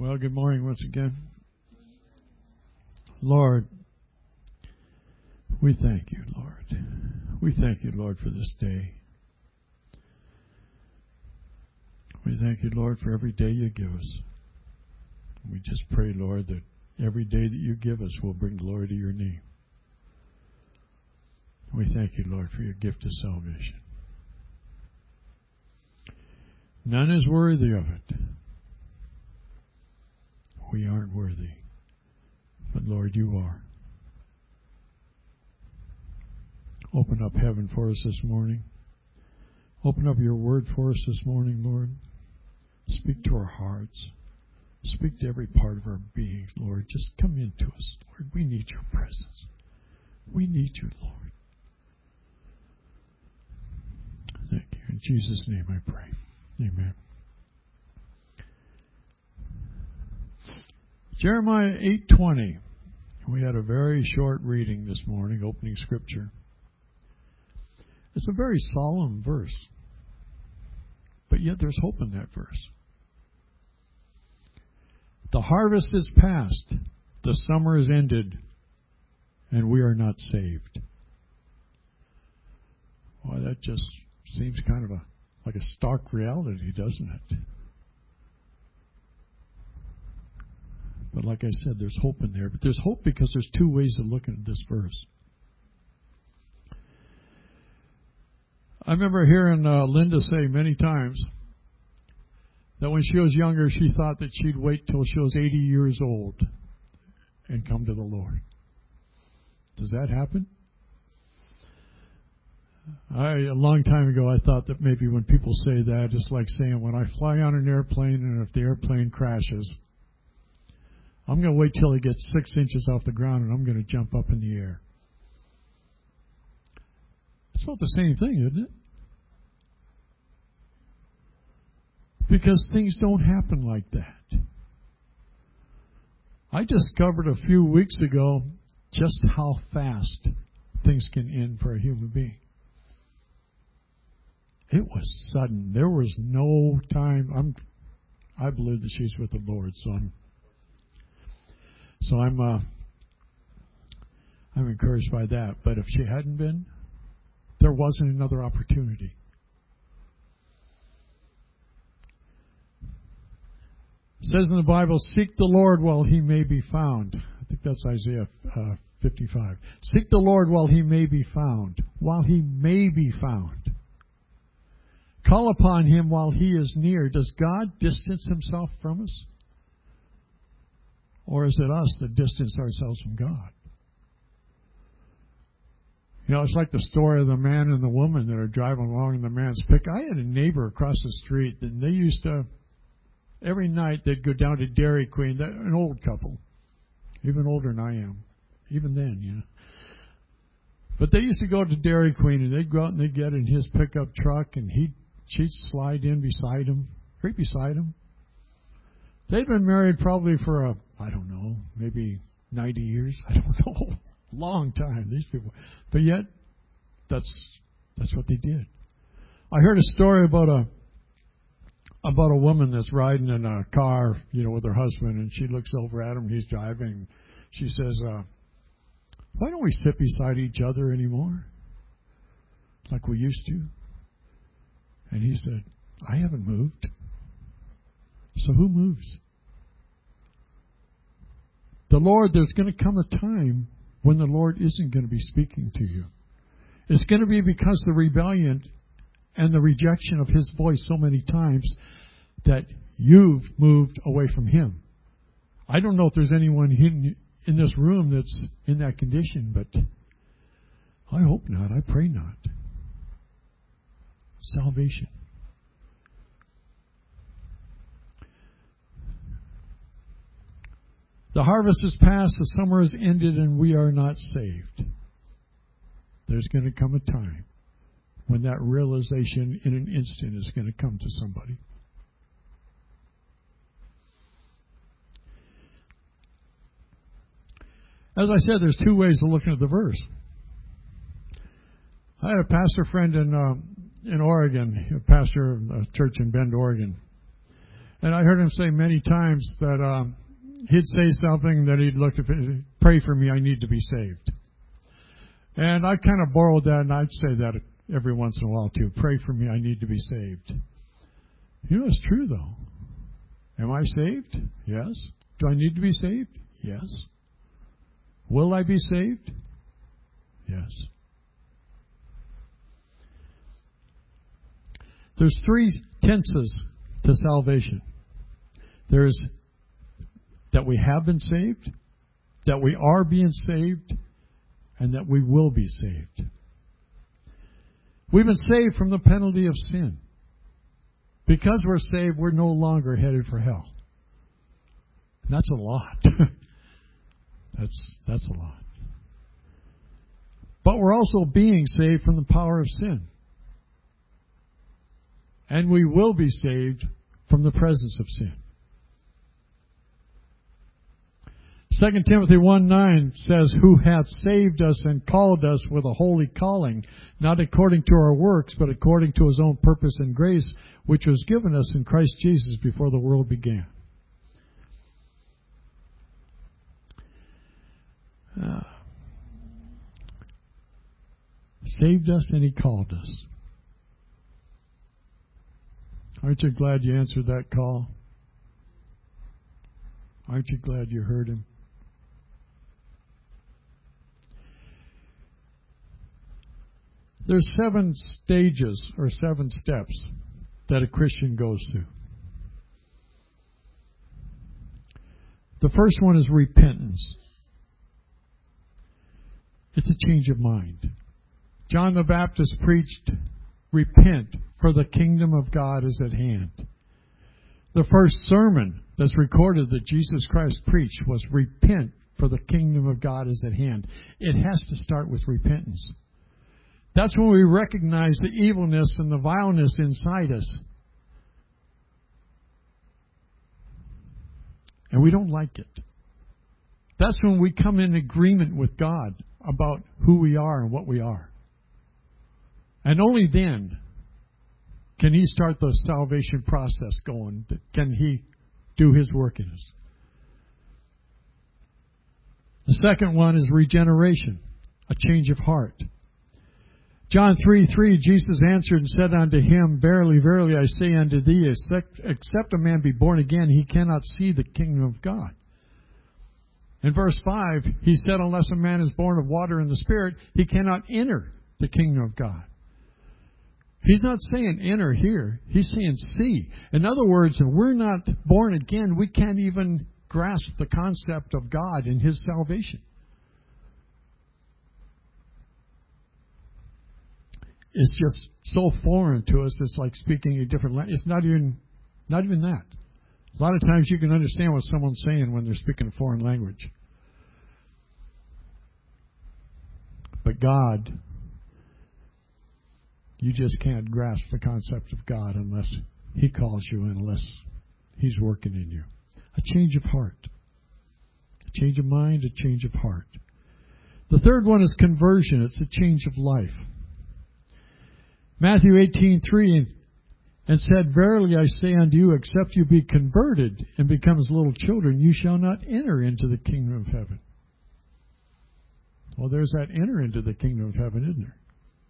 Well, good morning once again. Lord, we thank you, Lord. We thank you, Lord, for this day. We thank you, Lord, for every day you give us. We just pray, Lord, that every day that you give us will bring glory to your name. We thank you, Lord, for your gift of salvation. None is worthy of it. We aren't worthy. But Lord, you are. Open up heaven for us this morning. Open up your word for us this morning, Lord. Speak to our hearts. Speak to every part of our being, Lord. Just come into us, Lord. We need your presence. We need you, Lord. Thank you. In Jesus' name I pray. Amen. Jeremiah 8:20. We had a very short reading this morning, opening scripture. It's a very solemn verse, but yet there's hope in that verse. The harvest is past, the summer is ended, and we are not saved. Well, that just seems kind of like a stark reality, doesn't it? But like I said, there's hope in there. But there's hope because there's two ways of looking at this verse. I remember hearing Linda say many times that when she was younger, she thought that she'd wait till she was 80 years old and come to the Lord. Does that happen? A long time ago, I thought that maybe when people say that, it's like saying when I fly on an airplane and if the airplane crashes, I'm going to wait till it gets 6 inches off the ground and I'm going to jump up in the air. It's about the same thing, isn't it? Because things don't happen like that. I discovered a few weeks ago just how fast things can end for a human being. It was sudden. There was no time. I believe that she's with the Lord, so I'm encouraged by that. But if she hadn't been, there wasn't another opportunity. It says in the Bible, seek the Lord while he may be found. I think that's Isaiah 55. Seek the Lord while he may be found. While he may be found. Call upon him while he is near. Does God distance himself from us? Or is it us that distance ourselves from God? You know, it's like the story of the man and the woman that are driving along in the man's pick. I had a neighbor across the street, and they used to, every night they'd go down to Dairy Queen, an old couple, even older than I am, even then, you know. But they used to go to Dairy Queen, and they'd go out and they'd get in his pickup truck, and she'd slide in beside him, right beside him. They'd been married probably for I don't know, maybe 90 years. I don't know. Long time, these people. But yet, that's what they did. I heard a story about a woman that's riding in a car, you know, with her husband, and she looks over at him, he's driving. She says, why don't we sit beside each other anymore? Like we used to. And he said, I haven't moved. So who moves? The Lord, there's going to come a time when the Lord isn't going to be speaking to you. It's going to be because the rebellion and the rejection of his voice so many times that you've moved away from him. I don't know if there's anyone in this room that's in that condition, but I hope not. I pray not. Salvation. The harvest is past, the summer is ended, and we are not saved. There's going to come a time when that realization in an instant is going to come to somebody. As I said, there's two ways of looking at the verse. I had a pastor friend in Oregon, a pastor of a church in Bend, Oregon. And I heard him say many times that he'd say something, that he'd look at it, pray for me, I need to be saved. And I kind of borrowed that, and I'd say that every once in a while too. Pray for me, I need to be saved. You know, it's true though. Am I saved? Yes. Do I need to be saved? Yes. Will I be saved? Yes. There's 3 tenses to salvation. There's that we have been saved, that we are being saved, and that we will be saved. We've been saved from the penalty of sin. Because we're saved, we're no longer headed for hell. And that's a lot. That's a lot. But we're also being saved from the power of sin. And we will be saved from the presence of sin. 2 Timothy 1:9 says, who hath saved us and called us with a holy calling, not according to our works, but according to his own purpose and grace, which was given us in Christ Jesus before the world began. Saved us and he called us. Aren't you glad you answered that call? Aren't you glad you heard him? There's 7 stages or 7 steps that a Christian goes through. The first one is repentance. It's a change of mind. John the Baptist preached, repent, for the kingdom of God is at hand. The first sermon that's recorded that Jesus Christ preached was repent, for the kingdom of God is at hand. It has to start with repentance. That's when we recognize the evilness and the vileness inside us. And we don't like it. That's when we come in agreement with God about who we are and what we are. And only then can He start the salvation process going. Can He do His work in us. The second one is regeneration, a change of heart. John 3:3, Jesus answered and said unto him, Verily, verily, I say unto thee, except a man be born again, he cannot see the kingdom of God. In verse 5, he said, unless a man is born of water and the Spirit, he cannot enter the kingdom of God. He's not saying enter here. He's saying see. In other words, if we're not born again, we can't even grasp the concept of God and His salvation. It's just so foreign to us. It's like speaking a different language. It's not even that. A lot of times you can understand what someone's saying when they're speaking a foreign language. But God, you just can't grasp the concept of God unless He calls you and unless He's working in you. A change of heart. A change of mind, a change of heart. The third one is conversion. It's a change of life. Matthew 18:3, and said, Verily I say unto you, except you be converted and become as little children, you shall not enter into the kingdom of heaven. Well, there's that enter into the kingdom of heaven, isn't there?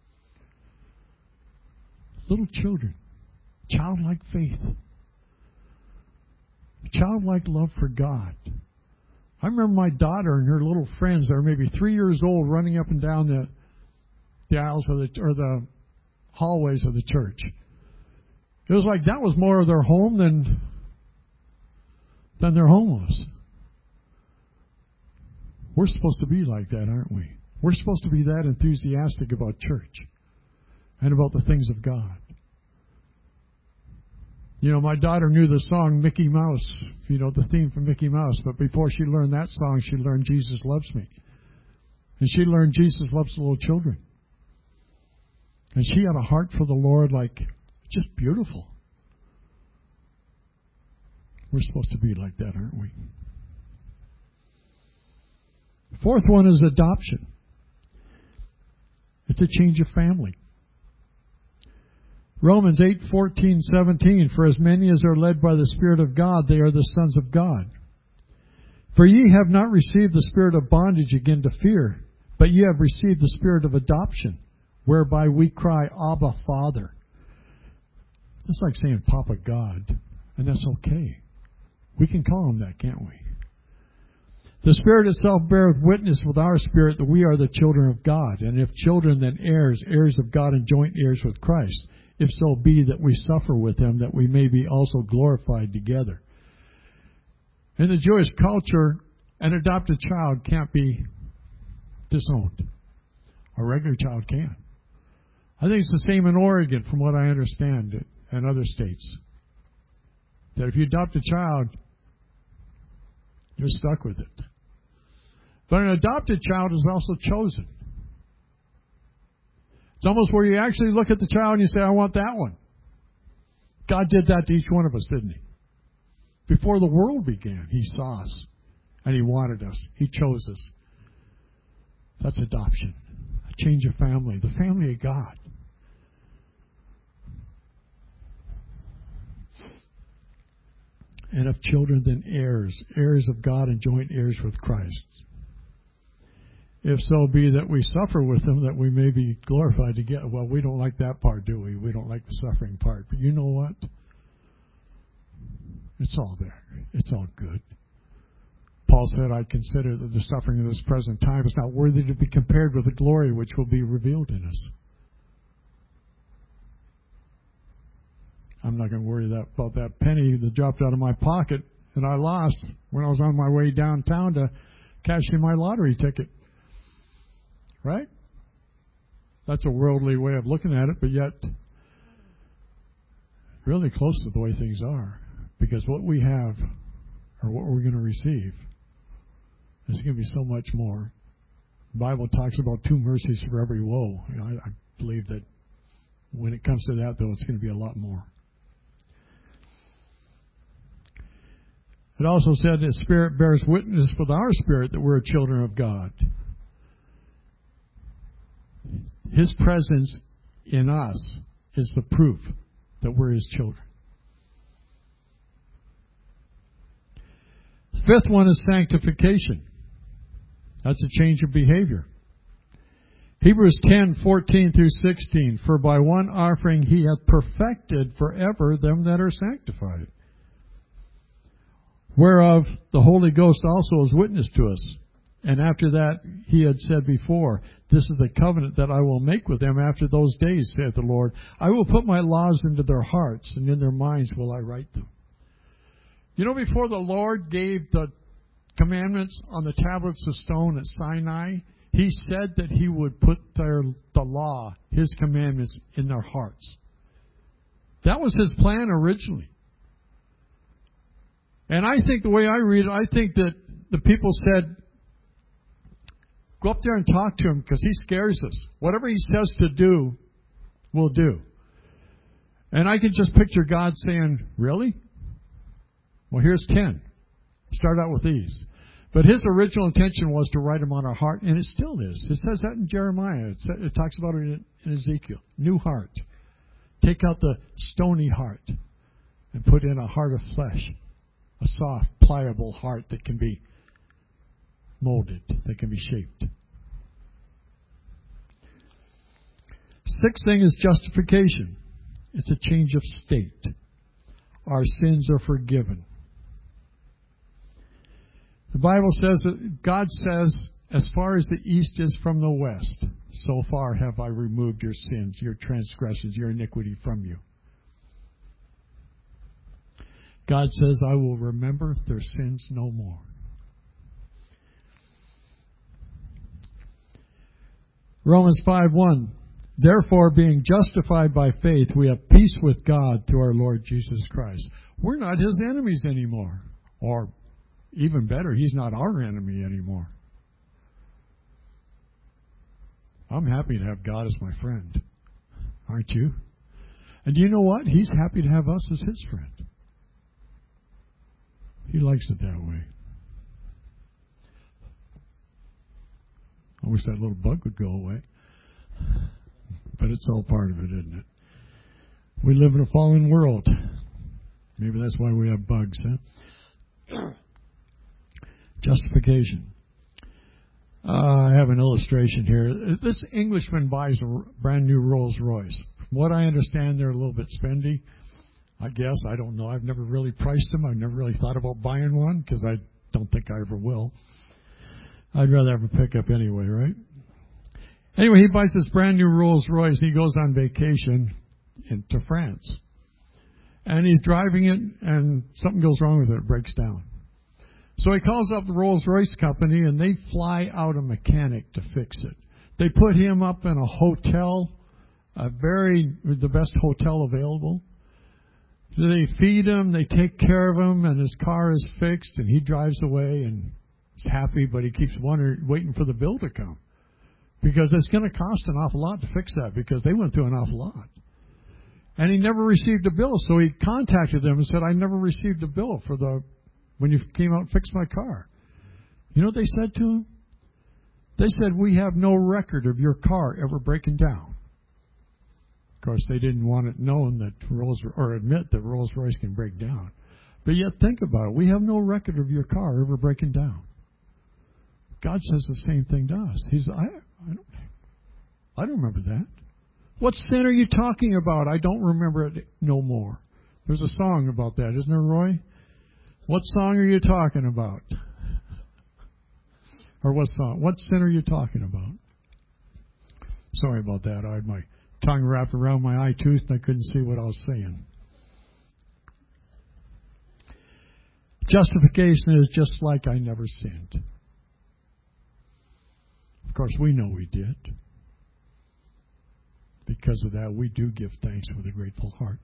Little children, childlike faith, childlike love for God. I remember my daughter and her little friends that were maybe 3 years old running up and down the aisles or the hallways of the church. It was like that was more of their home than their home was. We're supposed to be like that, aren't we? We're supposed to be that enthusiastic about church and about the things of God. You know, my daughter knew the song Mickey Mouse, you know, the theme from Mickey Mouse, but before she learned that song, she learned Jesus Loves Me. And she learned Jesus loves little children. And she had a heart for the Lord like just beautiful. We're supposed to be like that, aren't we? Fourth one is adoption. It's a change of family. Romans 8:14-17, for as many as are led by the Spirit of God, they are the sons of God. For ye have not received the spirit of bondage again to fear, but ye have received the spirit of adoption, whereby we cry, Abba, Father. That's like saying Papa God, and that's okay. We can call him that, can't we? The Spirit itself beareth witness with our spirit that we are the children of God, and if children, then heirs, heirs of God and joint heirs with Christ, if so be that we suffer with him, that we may be also glorified together. In the Jewish culture, an adopted child can't be disowned. A regular child can. I think it's the same in Oregon, from what I understand, and other states. That if you adopt a child, you're stuck with it. But an adopted child is also chosen. It's almost where you actually look at the child and you say, I want that one. God did that to each one of us, didn't he? Before the world began, he saw us and he wanted us. He chose us. That's adoption. A change of family. The family of God. And of children, then heirs. Heirs of God and joint heirs with Christ. If so be that we suffer with him, that we may be glorified together. Well, we don't like that part, do we? We don't like the suffering part. But you know what? It's all there. It's all good. Paul said, I consider that the suffering of this present time is not worthy to be compared with the glory which will be revealed in us. I'm not going to worry about that penny that dropped out of my pocket that I lost when I was on my way downtown to cash in my lottery ticket. Right? That's a worldly way of looking at it, but yet really close to the way things are. Because what we have, or what we're going to receive, is going to be so much more. The Bible talks about 2 mercies for every woe. You know, I believe that when it comes to that, though, it's going to be a lot more. It also said that Spirit bears witness with our spirit that we're children of God. His presence in us is the proof that we're his children. The fifth one is sanctification. That's a change of behavior. Hebrews 10:14-16. For by one offering he hath perfected forever them that are sanctified. Whereof the Holy Ghost also is witness to us. And after that he had said before, this is the covenant that I will make with them after those days, saith the Lord. I will put my laws into their hearts, and in their minds will I write them. You know, before the Lord gave the commandments on the tablets of stone at Sinai, he said that he would put the law, his commandments, in their hearts. That was his plan originally. And I think the way I read it, I think that the people said, go up there and talk to him because he scares us. Whatever he says to do, we'll do. And I can just picture God saying, really? Well, here's 10. Start out with these. But his original intention was to write them on our heart, and it still is. It says that in Jeremiah. It talks about it in Ezekiel. New heart. Take out the stony heart and put in a heart of flesh. A soft, pliable heart that can be molded, that can be shaped. Sixth thing is justification. It's a change of state. Our sins are forgiven. The Bible says that God says, as far as the east is from the west, so far have I removed your sins, your transgressions, your iniquity from you. God says, I will remember their sins no more. Romans 5:1. Therefore, being justified by faith, we have peace with God through our Lord Jesus Christ. We're not his enemies anymore. Or, even better, he's not our enemy anymore. I'm happy to have God as my friend. Aren't you? And do you know what? He's happy to have us as his friend. He likes it that way. I wish that little bug would go away. But it's all part of it, isn't it? We live in a fallen world. Maybe that's why we have bugs, huh? Justification. I have an illustration here. This Englishman buys a brand new Rolls Royce. From what I understand, they're a little bit spendy. I guess. I don't know. I've never really priced them. I've never really thought about buying one because I don't think I ever will. I'd rather have a pickup anyway, right? Anyway, he buys this brand new Rolls Royce. He goes on vacation to France. And he's driving it, and something goes wrong with it. It breaks down. So he calls up the Rolls-Royce company, and they fly out a mechanic to fix it. They put him up in a hotel, the best hotel available. They feed him, they take care of him, and his car is fixed, and he drives away, and he's happy, but he keeps waiting for the bill to come. Because it's going to cost an awful lot to fix that, because they went through an awful lot. And he never received a bill, so he contacted them and said, I never received a bill when you came out and fixed my car. You know what they said to him? They said, we have no record of your car ever breaking down. Of course, they didn't want it known that admit that Rolls-Royce can break down. But yet, think about it. We have no record of your car ever breaking down. God says the same thing to us. He says, I don't remember that. What sin are you talking about? I don't remember it no more. There's a song about that, isn't there, Roy? What song are you talking about? Or what song? What sin are you talking about? Sorry about that. I had my tongue wrapped around my eye tooth and I couldn't see what I was saying. Justification is just like I never sinned. Of course, we know we did. Because of that, we do give thanks with a grateful heart.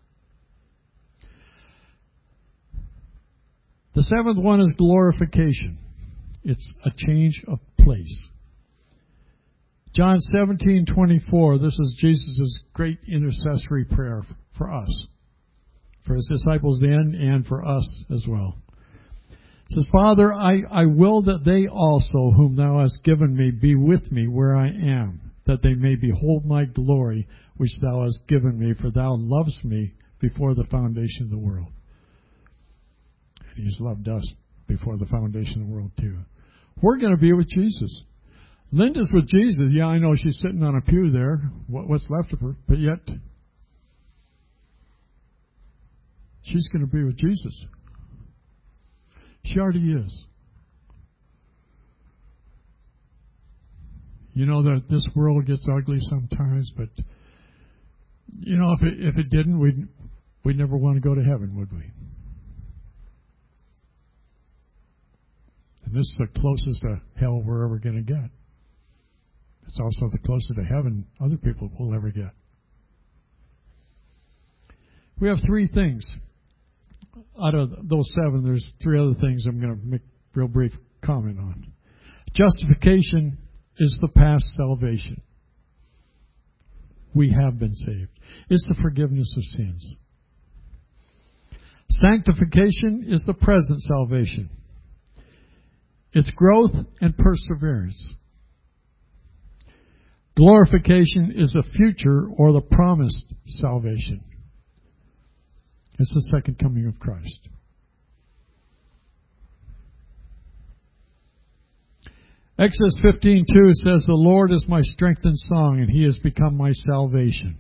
The seventh one is glorification. It's a change of place. John 17:24, this is Jesus' great intercessory prayer for us, for his disciples then and for us as well. It says, Father, I will that they also, whom thou hast given me, be with me where I am, that they may behold my glory, which thou hast given me, for thou lovest me before the foundation of the world. And he's loved us before the foundation of the world too. We're going to be with Jesus. Linda's with Jesus. Yeah, I know she's sitting on a pew there. What's left of her? But yet, she's going to be with Jesus. She already is. You know that this world gets ugly sometimes, but you know, if it didn't, we'd never want to go to heaven, would we? And this is the closest to hell we're ever going to get. It's also the closest to heaven other people will ever get. We have three things. Out of those seven, there's three other things I'm going to make a real brief comment on. Justification is the past salvation. We have been saved. It's the forgiveness of sins. Sanctification is the present salvation. It's growth and perseverance. Glorification is a future or the promised salvation. It's the second coming of Christ. Exodus 15:2 says, the Lord is my strength and song, and he has become my salvation.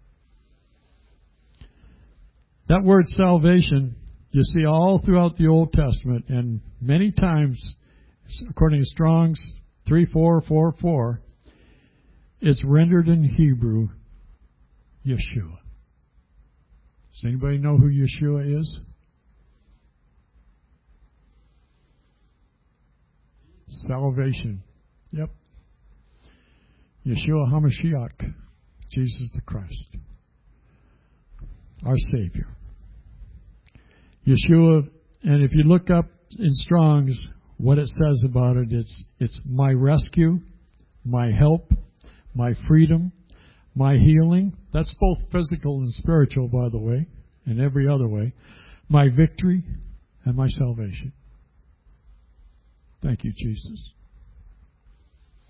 That word salvation, you see all throughout the Old Testament, and many times, according to Strong's 3444, it's rendered in Hebrew, Yeshua. Does anybody know who Yeshua is? Salvation. Yep. Yeshua HaMashiach. Jesus the Christ. Our Savior. Yeshua, and if you look up in Strong's what it says about it, it's my rescue, my help, my freedom, my healing. That's both physical and spiritual, by the way, and every other way. My victory and my salvation. Thank you, Jesus.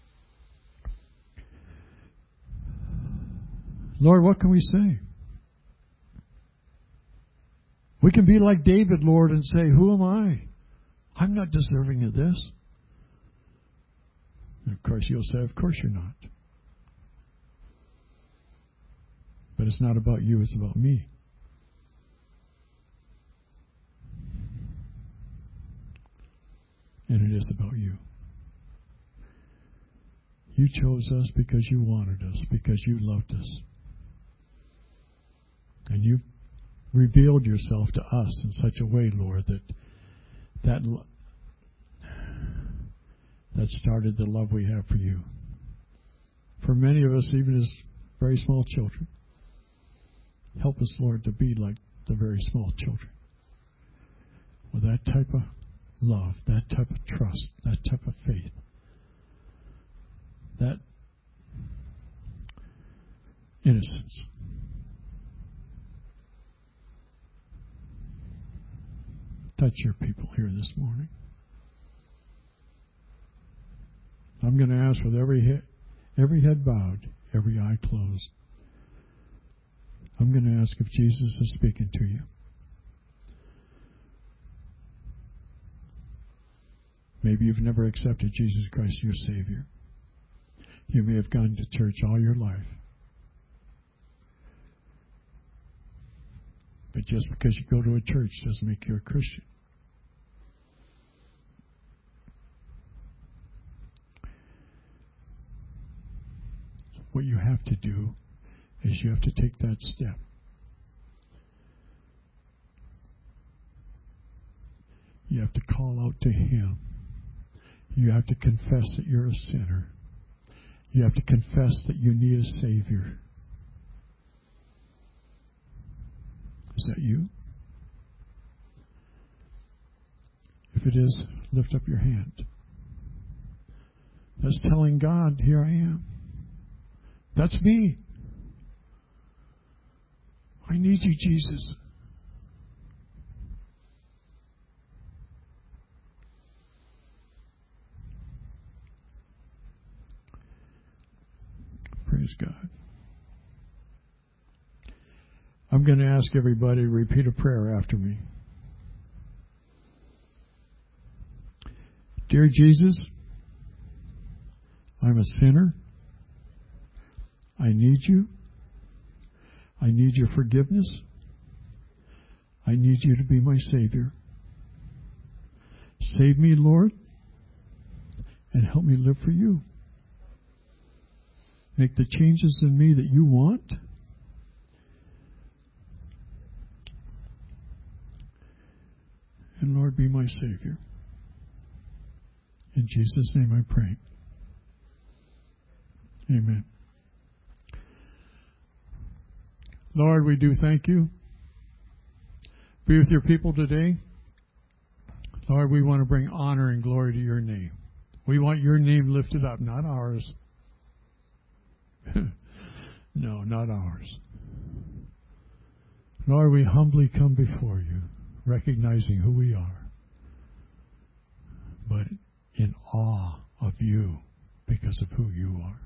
Lord, what can we say? We can be like David, Lord, and say, who am I? I'm not deserving of this. And of course, you'll say, of course you're not. But it's not about you, it's about me. And it is about you. You chose us because you wanted us, because you loved us. And you revealed yourself to us in such a way, Lord, that started the love we have for you. For many of us, even as very small children, help us, Lord, to be like the very small children. With that type of love, that type of trust, that type of faith, that innocence. Touch your people here this morning. I'm going to ask with every head bowed, every eye closed. I'm going to ask if Jesus is speaking to you. Maybe you've never accepted Jesus Christ, your Savior. You may have gone to church all your life. But just because you go to a church doesn't make you a Christian. What you have to do is you have to take that step. You have to call out to Him. You have to confess that you're a sinner. You have to confess that you need a Savior. Is that you? If it is, lift up your hand. That's telling God, here I am. That's me. I need you, Jesus. Praise God. I'm going to ask everybody to repeat a prayer after me. Dear Jesus, I'm a sinner. I need you. I need your forgiveness. I need you to be my Savior. Save me, Lord, and help me live for you. Make the changes in me that you want. And Lord, be my Savior. In Jesus' name I pray. Amen. Lord, we do thank you. Be with your people today. Lord, we want to bring honor and glory to your name. We want your name lifted up, not ours. No, not ours. Lord, we humbly come before you, recognizing who we are, but in awe of you because of who you are.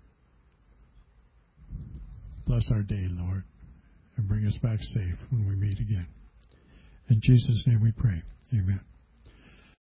Bless our day, Lord, and bring us back safe when we meet again. In Jesus' name we pray. Amen.